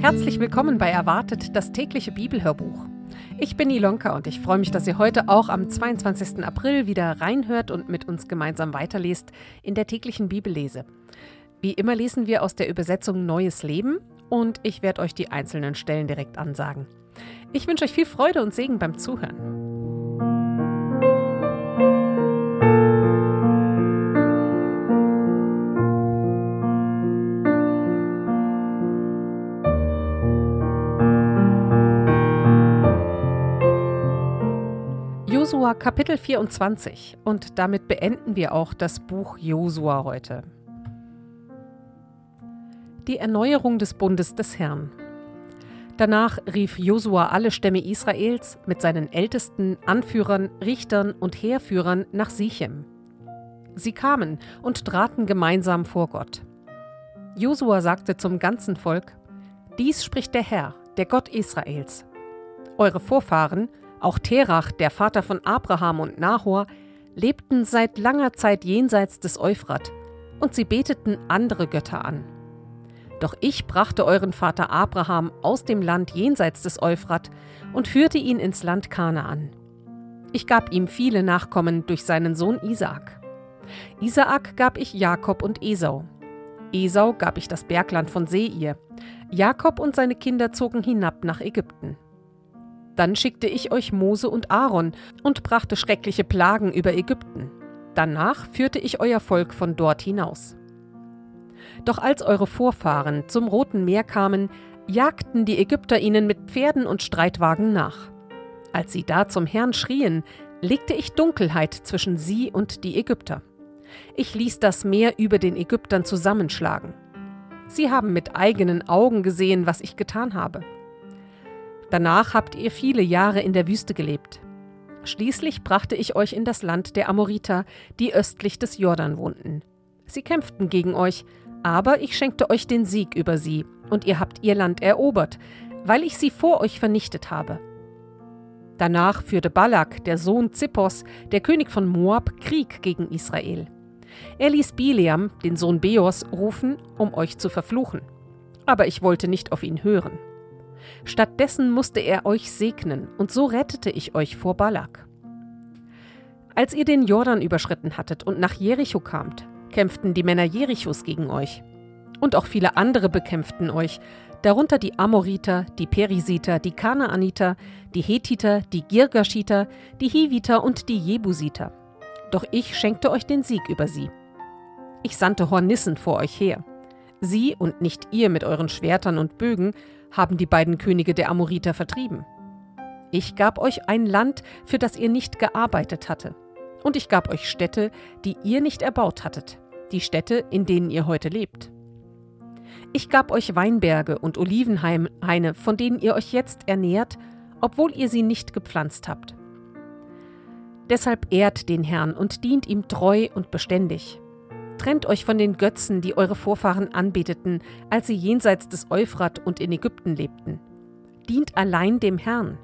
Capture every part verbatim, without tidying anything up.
Herzlich willkommen bei Erwartet, das tägliche Bibelhörbuch. Ich bin Ilonka und ich freue mich, dass ihr heute auch am zweiundzwanzigsten April wieder reinhört und mit uns gemeinsam weiterlest in der täglichen Bibellese. Wie immer lesen wir aus der Übersetzung Neues Leben und ich werde euch die einzelnen Stellen direkt ansagen. Ich wünsche euch viel Freude und Segen beim Zuhören. Josua Kapitel vierundzwanzig und damit beenden wir auch das Buch Josua heute. Die Erneuerung des Bundes des Herrn. Danach rief Josua alle Stämme Israels mit seinen Ältesten, Anführern, Richtern und Heerführern nach Sichem. Sie kamen und traten gemeinsam vor Gott. Josua sagte zum ganzen Volk: Dies spricht der Herr, der Gott Israels. Eure Vorfahren, auch Terach, der Vater von Abraham und Nahor, lebten seit langer Zeit jenseits des Euphrat, und sie beteten andere Götter an. Doch ich brachte euren Vater Abraham aus dem Land jenseits des Euphrat und führte ihn ins Land Kanaan. Ich gab ihm viele Nachkommen durch seinen Sohn Isaak. Isaak gab ich Jakob und Esau. Esau gab ich das Bergland von Seir. Jakob und seine Kinder zogen hinab nach Ägypten. Dann schickte ich euch Mose und Aaron und brachte schreckliche Plagen über Ägypten. Danach führte ich euer Volk von dort hinaus. Doch als eure Vorfahren zum Roten Meer kamen, jagten die Ägypter ihnen mit Pferden und Streitwagen nach. Als sie da zum Herrn schrien, legte ich Dunkelheit zwischen sie und die Ägypter. Ich ließ das Meer über den Ägyptern zusammenschlagen. Sie haben mit eigenen Augen gesehen, was ich getan habe. Danach habt ihr viele Jahre in der Wüste gelebt. Schließlich brachte ich euch in das Land der Amoriter, die östlich des Jordan wohnten. Sie kämpften gegen euch, aber ich schenkte euch den Sieg über sie, und ihr habt ihr Land erobert, weil ich sie vor euch vernichtet habe. Danach führte Balak, der Sohn Zippors, der König von Moab, Krieg gegen Israel. Er ließ Bileam, den Sohn Beors, rufen, um euch zu verfluchen. Aber ich wollte nicht auf ihn hören. Stattdessen musste er euch segnen, und so rettete ich euch vor Balak. Als ihr den Jordan überschritten hattet und nach Jericho kamt, kämpften die Männer Jerichos gegen euch. Und auch viele andere bekämpften euch, darunter die Amoriter, die Perisiter, die Kanaaniter, die Hethiter, die Girgashiter, die Hiviter und die Jebusiter. Doch ich schenkte euch den Sieg über sie. Ich sandte Hornissen vor euch her. Sie und nicht ihr mit euren Schwertern und Bögen haben die beiden Könige der Amoriter vertrieben. Ich gab euch ein Land, für das ihr nicht gearbeitet hatte. Und ich gab euch Städte, die ihr nicht erbaut hattet, die Städte, in denen ihr heute lebt. Ich gab euch Weinberge und Olivenhaine, von denen ihr euch jetzt ernährt, obwohl ihr sie nicht gepflanzt habt. Deshalb ehrt den Herrn und dient ihm treu und beständig. Trennt euch von den Götzen, die eure Vorfahren anbeteten, als sie jenseits des Euphrat und in Ägypten lebten. Dient allein dem Herrn.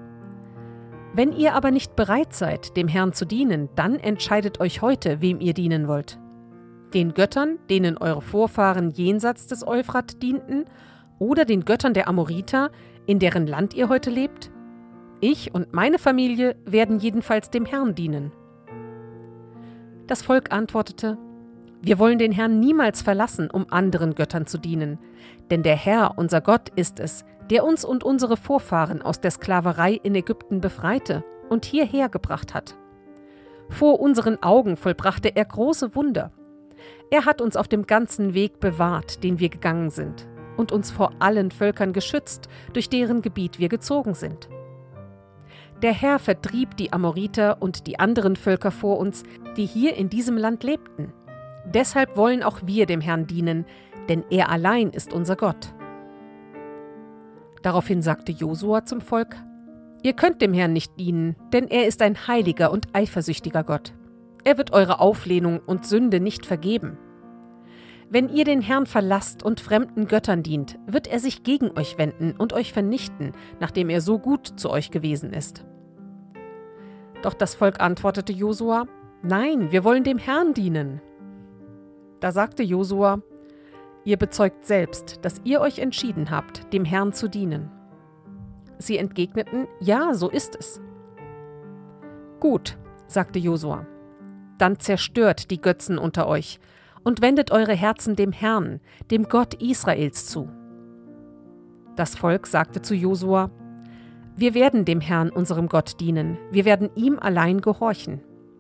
Wenn ihr aber nicht bereit seid, dem Herrn zu dienen, dann entscheidet euch heute, wem ihr dienen wollt. Den Göttern, denen eure Vorfahren jenseits des Euphrat dienten, oder den Göttern der Amoriter, in deren Land ihr heute lebt? Ich und meine Familie werden jedenfalls dem Herrn dienen. Das Volk antwortete: Wir wollen den Herrn niemals verlassen, um anderen Göttern zu dienen. Denn der Herr, unser Gott, ist es, der uns und unsere Vorfahren aus der Sklaverei in Ägypten befreite und hierher gebracht hat. Vor unseren Augen vollbrachte er große Wunder. Er hat uns auf dem ganzen Weg bewahrt, den wir gegangen sind, und uns vor allen Völkern geschützt, durch deren Gebiet wir gezogen sind. Der Herr vertrieb die Amoriter und die anderen Völker vor uns, die hier in diesem Land lebten. Deshalb wollen auch wir dem Herrn dienen, denn er allein ist unser Gott. Daraufhin sagte Josua zum Volk: Ihr könnt dem Herrn nicht dienen, denn er ist ein heiliger und eifersüchtiger Gott. Er wird eure Auflehnung und Sünde nicht vergeben. Wenn ihr den Herrn verlasst und fremden Göttern dient, wird er sich gegen euch wenden und euch vernichten, nachdem er so gut zu euch gewesen ist. Doch das Volk antwortete Josua: Nein, wir wollen dem Herrn dienen. Da sagte Josua: Ihr bezeugt selbst, dass ihr euch entschieden habt, dem Herrn zu dienen. Sie entgegneten, ja, so ist es. Gut, sagte Josua, dann zerstört die Götzen unter euch und wendet eure Herzen dem Herrn, dem Gott Israels zu. Das Volk sagte zu Josua, wir werden dem Herrn, unserem Gott, dienen, wir werden ihm allein gehorchen.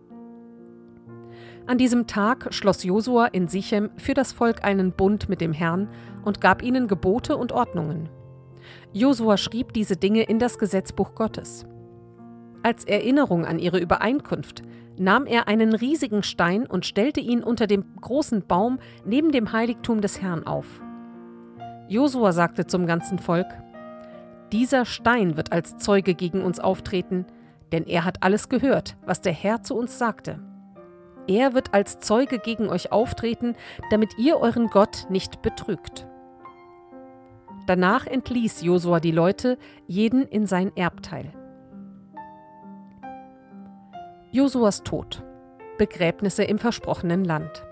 An diesem Tag schloss Josua in Sichem für das Volk einen Bund mit dem Herrn und gab ihnen Gebote und Ordnungen. Josua schrieb diese Dinge in das Gesetzbuch Gottes. Als Erinnerung an ihre Übereinkunft nahm er einen riesigen Stein und stellte ihn unter dem großen Baum neben dem Heiligtum des Herrn auf. Josua sagte zum ganzen Volk, dieser Stein wird als Zeuge gegen uns auftreten, denn er hat alles gehört, was der Herr zu uns sagte. Er wird als Zeuge gegen euch auftreten, damit ihr euren Gott nicht betrügt. Danach entließ Josua die Leute, jeden in sein Erbteil. Josuas Tod. Begräbnisse im versprochenen Land.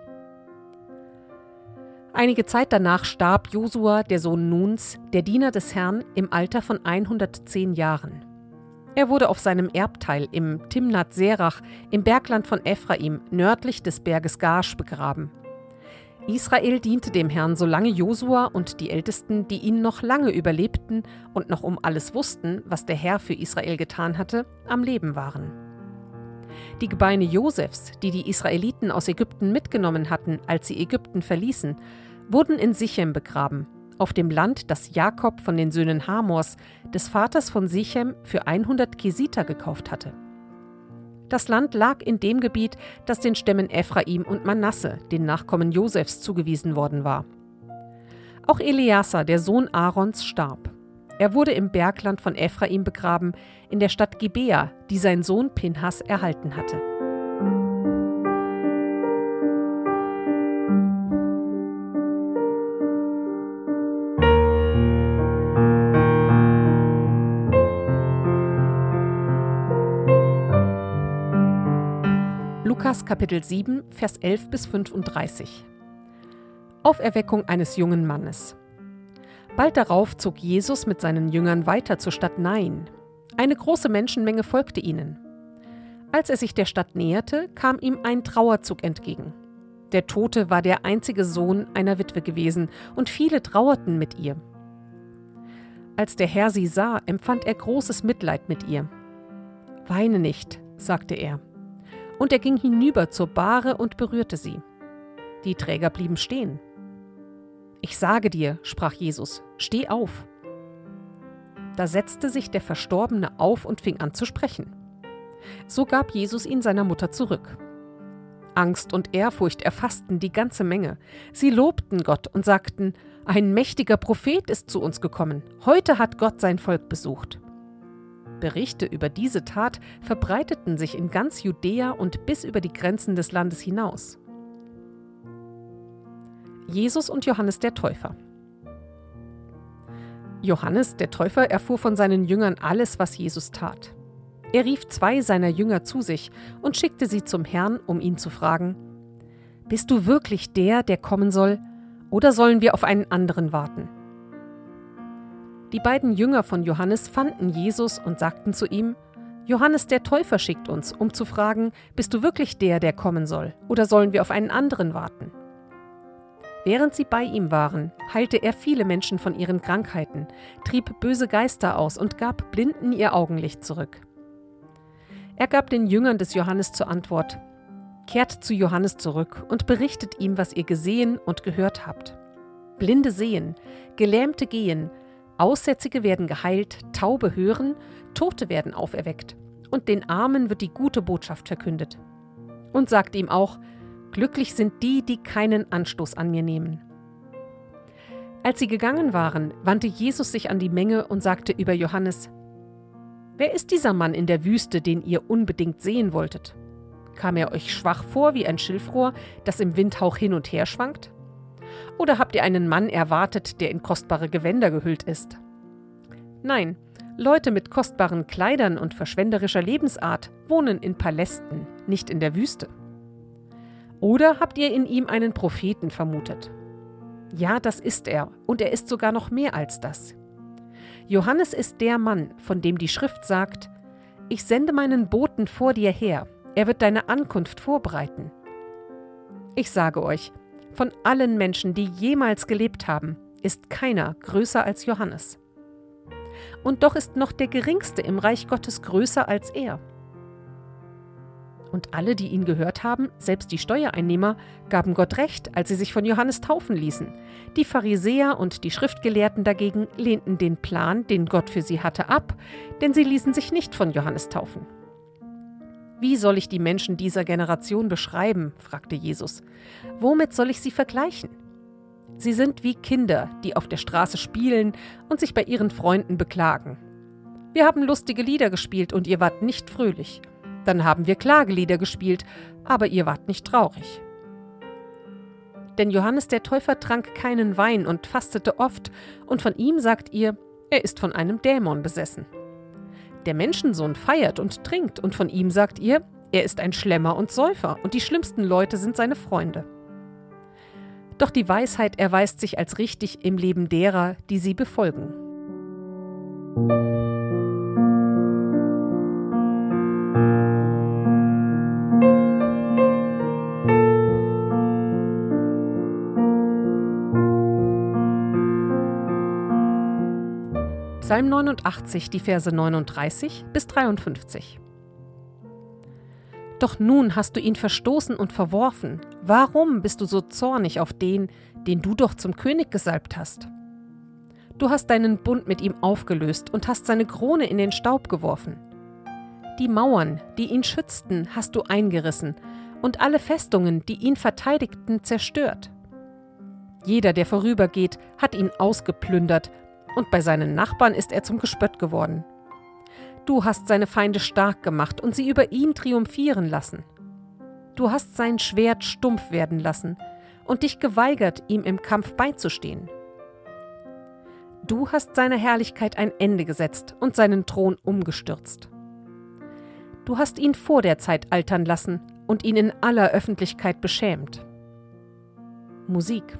Einige Zeit danach starb Josua, der Sohn Nuns, der Diener des Herrn, im Alter von hundertzehn Jahren. Er wurde auf seinem Erbteil im Timnat Serach im Bergland von Ephraim, nördlich des Berges Gaasch, begraben. Israel diente dem Herrn, solange Josua und die Ältesten, die ihn noch lange überlebten und noch um alles wussten, was der Herr für Israel getan hatte, am Leben waren. Die Gebeine Josefs, die die Israeliten aus Ägypten mitgenommen hatten, als sie Ägypten verließen, wurden in Sichem begraben, auf dem Land, das Jakob von den Söhnen Hamors, des Vaters von Sichem, für hundert Kesiter gekauft hatte. Das Land lag in dem Gebiet, das den Stämmen Ephraim und Manasse, den Nachkommen Josefs, zugewiesen worden war. Auch Eleazar, der Sohn Aarons, starb. Er wurde im Bergland von Ephraim begraben, in der Stadt Gibea, die sein Sohn Pinhas erhalten hatte. Lukas Kapitel sieben, Vers elf bis fünfunddreißig. Auferweckung eines jungen Mannes. Bald darauf zog Jesus mit seinen Jüngern weiter zur Stadt Nain. Eine große Menschenmenge folgte ihnen. Als er sich der Stadt näherte, kam ihm ein Trauerzug entgegen. Der Tote war der einzige Sohn einer Witwe gewesen, und viele trauerten mit ihr. Als der Herr sie sah, empfand er großes Mitleid mit ihr. »Weine nicht«, sagte er. Und er ging hinüber zur Bahre und berührte sie. Die Träger blieben stehen. »Ich sage dir«, sprach Jesus, »steh auf.« Da setzte sich der Verstorbene auf und fing an zu sprechen. So gab Jesus ihn seiner Mutter zurück. Angst und Ehrfurcht erfassten die ganze Menge. Sie lobten Gott und sagten, ein mächtiger Prophet ist zu uns gekommen. Heute hat Gott sein Volk besucht. Berichte über diese Tat verbreiteten sich in ganz Judäa und bis über die Grenzen des Landes hinaus. Jesus und Johannes der Täufer. Johannes der Täufer erfuhr von seinen Jüngern alles, was Jesus tat. Er rief zwei seiner Jünger zu sich und schickte sie zum Herrn, um ihn zu fragen, »Bist du wirklich der, der kommen soll, oder sollen wir auf einen anderen warten?« Die beiden Jünger von Johannes fanden Jesus und sagten zu ihm, »Johannes der Täufer schickt uns, um zu fragen, bist du wirklich der, der kommen soll, oder sollen wir auf einen anderen warten?« Während sie bei ihm waren, heilte er viele Menschen von ihren Krankheiten, trieb böse Geister aus und gab Blinden ihr Augenlicht zurück. Er gab den Jüngern des Johannes zur Antwort, »Kehrt zu Johannes zurück und berichtet ihm, was ihr gesehen und gehört habt. Blinde sehen, Gelähmte gehen, Aussätzige werden geheilt, Taube hören, Tote werden auferweckt, und den Armen wird die gute Botschaft verkündet. Und sagt ihm auch, glücklich sind die, die keinen Anstoß an mir nehmen.« Als sie gegangen waren, wandte Jesus sich an die Menge und sagte über Johannes, »Wer ist dieser Mann in der Wüste, den ihr unbedingt sehen wolltet? Kam er euch schwach vor wie ein Schilfrohr, das im Windhauch hin und her schwankt? Oder habt ihr einen Mann erwartet, der in kostbare Gewänder gehüllt ist? Nein, Leute mit kostbaren Kleidern und verschwenderischer Lebensart wohnen in Palästen, nicht in der Wüste. Oder habt ihr in ihm einen Propheten vermutet? Ja, das ist er, und er ist sogar noch mehr als das. Johannes ist der Mann, von dem die Schrift sagt: Ich sende meinen Boten vor dir her, er wird deine Ankunft vorbereiten. Ich sage euch, von allen Menschen, die jemals gelebt haben, ist keiner größer als Johannes. Und doch ist noch der Geringste im Reich Gottes größer als er. Und alle, die ihn gehört haben, selbst die Steuereinnehmer, gaben Gott recht, als sie sich von Johannes taufen ließen. Die Pharisäer und die Schriftgelehrten dagegen lehnten den Plan, den Gott für sie hatte, ab, denn sie ließen sich nicht von Johannes taufen. Wie soll ich die Menschen dieser Generation beschreiben? Fragte Jesus. Womit soll ich sie vergleichen? Sie sind wie Kinder, die auf der Straße spielen und sich bei ihren Freunden beklagen. Wir haben lustige Lieder gespielt und ihr wart nicht fröhlich. Dann haben wir Klagelieder gespielt, aber ihr wart nicht traurig. Denn Johannes der Täufer trank keinen Wein und fastete oft, und von ihm sagt ihr, er ist von einem Dämon besessen. Der Menschensohn feiert und trinkt, und von ihm sagt ihr, er ist ein Schlemmer und Säufer, und die schlimmsten Leute sind seine Freunde. Doch die Weisheit erweist sich als richtig im Leben derer, die sie befolgen. Psalm neunundachtzig, die Verse neununddreißig bis dreiundfünfzig. Doch nun hast du ihn verstoßen und verworfen. Warum bist du so zornig auf den, den du doch zum König gesalbt hast? Du hast deinen Bund mit ihm aufgelöst und hast seine Krone in den Staub geworfen. Die Mauern, die ihn schützten, hast du eingerissen und alle Festungen, die ihn verteidigten, zerstört. Jeder, der vorübergeht, hat ihn ausgeplündert, und bei seinen Nachbarn ist er zum Gespött geworden. Du hast seine Feinde stark gemacht und sie über ihn triumphieren lassen. Du hast sein Schwert stumpf werden lassen und dich geweigert, ihm im Kampf beizustehen. Du hast seiner Herrlichkeit ein Ende gesetzt und seinen Thron umgestürzt. Du hast ihn vor der Zeit altern lassen und ihn in aller Öffentlichkeit beschämt. Musik.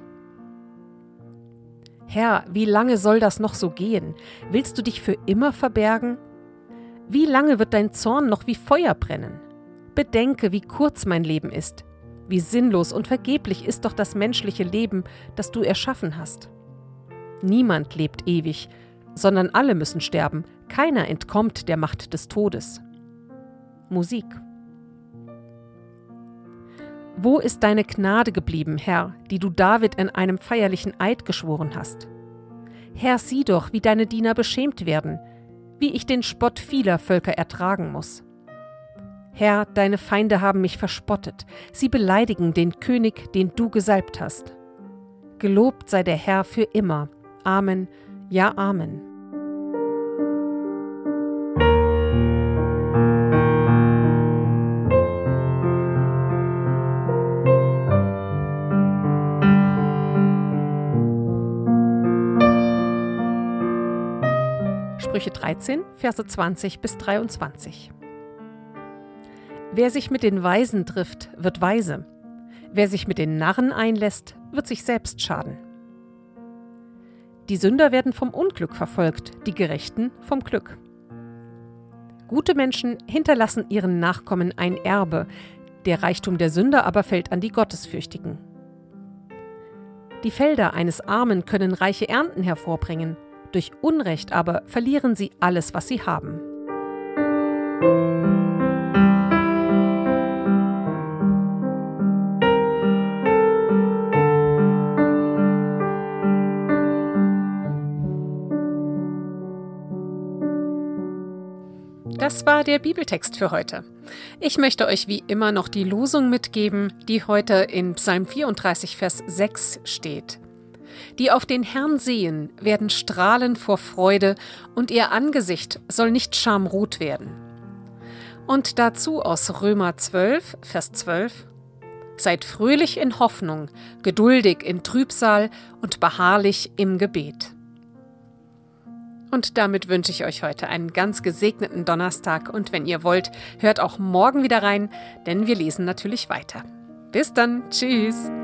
Herr, wie lange soll das noch so gehen? Willst du dich für immer verbergen? Wie lange wird dein Zorn noch wie Feuer brennen? Bedenke, wie kurz mein Leben ist. Wie sinnlos und vergeblich ist doch das menschliche Leben, das du erschaffen hast. Niemand lebt ewig, sondern alle müssen sterben. Keiner entkommt der Macht des Todes. Musik. Wo ist deine Gnade geblieben, Herr, die du David in einem feierlichen Eid geschworen hast? Herr, sieh doch, wie deine Diener beschämt werden, wie ich den Spott vieler Völker ertragen muss. Herr, deine Feinde haben mich verspottet, sie beleidigen den König, den du gesalbt hast. Gelobt sei der Herr für immer. Amen, ja Amen. Sprüche dreizehn, Verse zwanzig bis dreiundzwanzig. Wer sich mit den Weisen trifft, wird weise. Wer sich mit den Narren einlässt, wird sich selbst schaden. Die Sünder werden vom Unglück verfolgt, die Gerechten vom Glück. Gute Menschen hinterlassen ihren Nachkommen ein Erbe, der Reichtum der Sünder aber fällt an die Gottesfürchtigen. Die Felder eines Armen können reiche Ernten hervorbringen, durch Unrecht aber verlieren sie alles, was sie haben. Das war der Bibeltext für heute. Ich möchte euch wie immer noch die Losung mitgeben, die heute in Psalm vierunddreißig, Vers sechs steht. Die auf den Herrn sehen, werden strahlen vor Freude, und ihr Angesicht soll nicht schamrot werden. Und dazu aus Römer zwölf, Vers zwölf: Seid fröhlich in Hoffnung, geduldig in Trübsal und beharrlich im Gebet. Und damit wünsche ich euch heute einen ganz gesegneten Donnerstag, und wenn ihr wollt, hört auch morgen wieder rein, denn wir lesen natürlich weiter. Bis dann, tschüss!